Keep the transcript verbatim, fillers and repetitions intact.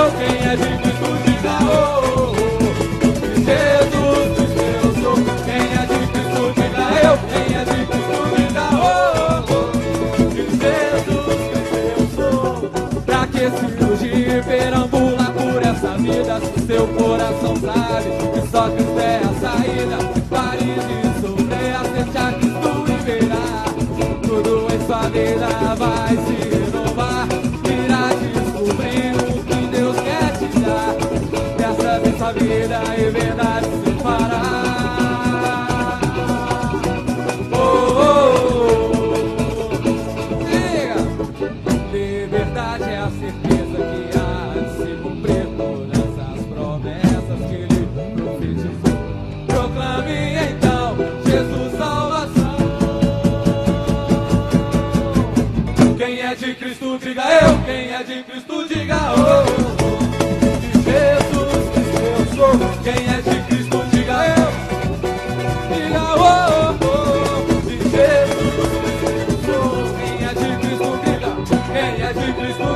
eu. Quem é de Cristo, diga oh. De Jesus Cristo eu sou. Quem é de Cristo, diga eu. Quem é de Cristo, diga oh. De Jesus Cristo eu sou. Pra que se fugir, perambula por essa vida, se seu coração sabe que só Cristo é a saída. Pare de sofrer, aceite a Cristo e verá. Tudo em sua vida vai se renovar. Irá descobrir o que Deus quer te dar. Dessa vez sua vida e verdade se fará. Oh, oh, oh. Diga. Liberdade é a certeza que há de se cumprir todas as promessas que Ele profetizou. Proclame então Jesus salvação. Quem é de Cristo, diga eu. Quem é de Cristo, diga oh. De Jesus Cristo eu sou. Quem é de Cristo, diga eu. Diga oh, oh. De Jesus Cristo eu sou. Quem é de Cristo, diga. Quem é de Cristo,